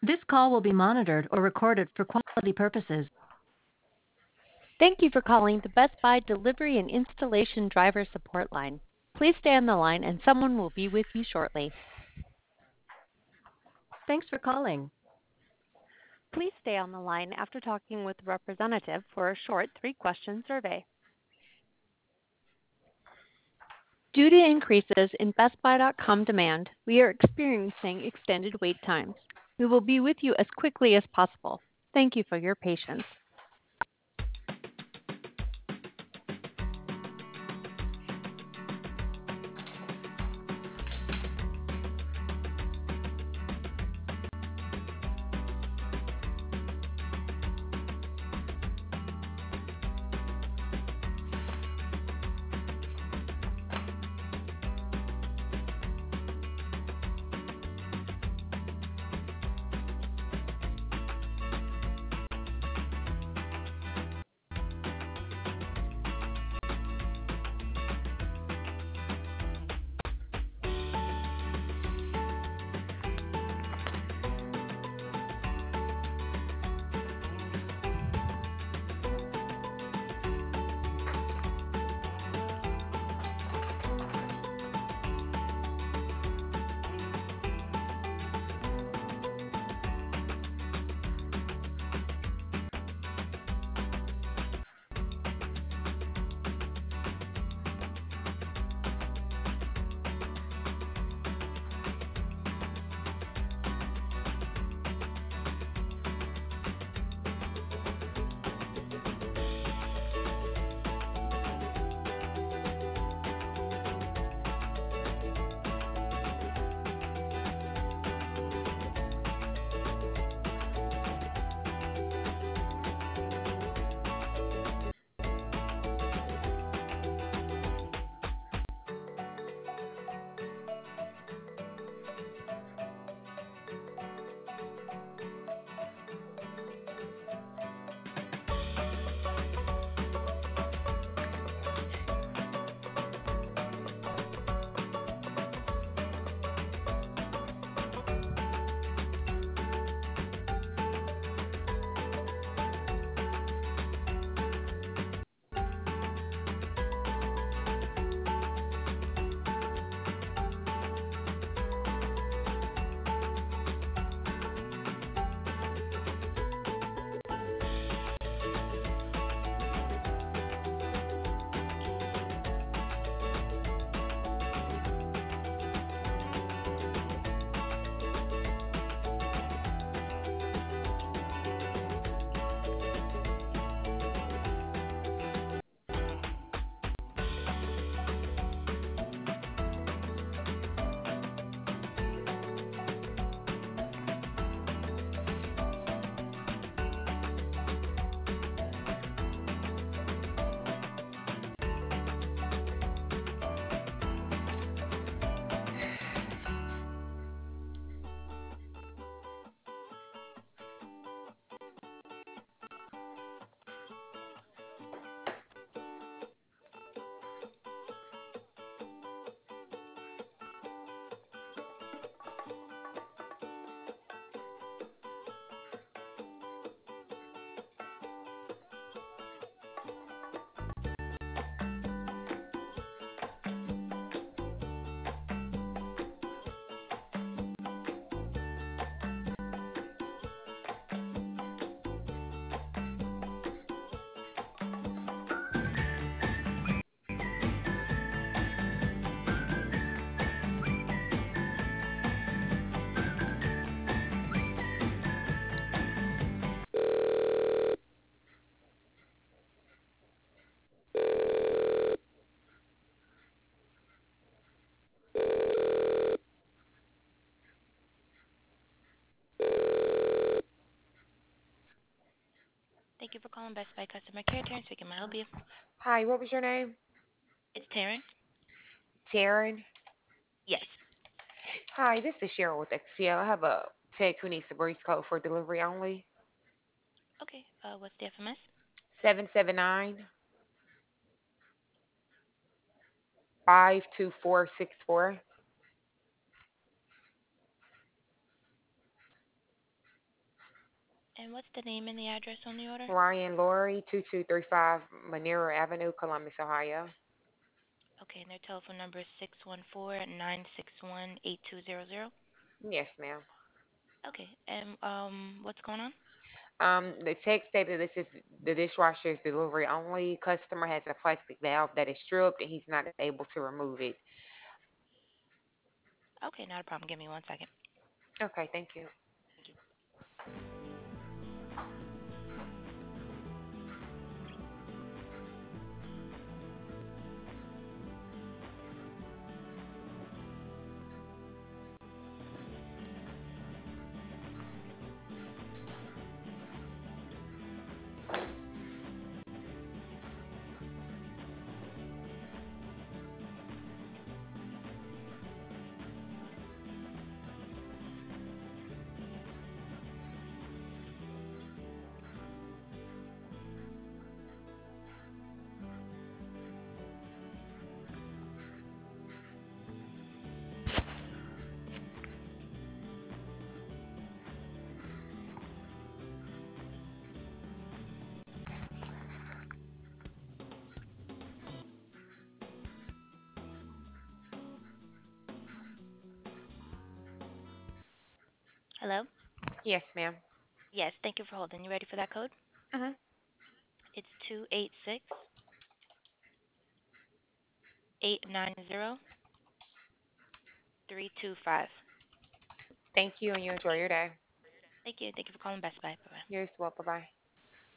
This call will be monitored or recorded for quality purposes. Thank you for calling the Best Buy Delivery and Installation Driver Support Line. Please stay on the line and someone will be with you shortly. Thanks for calling. Please stay on the line after talking with a representative for a short 3-question survey. Due to increases in BestBuy.com demand, we are experiencing extended wait times. We will be with you as quickly as possible. Thank you for your patience. Thank you for calling Best Buy Customer Care. Taryn speaking. May I help you? Hi, what was your name? It's Taryn. Taryn. Yes. Hi, this is Cheryl with XPO. I have a tech who needs the brief code for delivery only. Okay. What's the FMS? 779 52464. And what's the name and the address on the order? Ryan Laurie, 2235 Manera Avenue, Columbus, Ohio. Okay, and their telephone number is 614-961-8200. Yes, ma'am. Okay, and what's going on? The text stated this is the dishwasher is delivery only. Customer has a plastic valve that is stripped and he's not able to remove it. Okay, not a problem. Give me 1 second. Okay, thank you. Thank you. Hello? Yes, ma'am. Yes, thank you for holding. You ready for that code? Hmm. It's 286-890-325. Thank you, and you enjoy your day. Thank you. Thank you for calling Best Buy. Bye-bye. You're as well. Bye bye.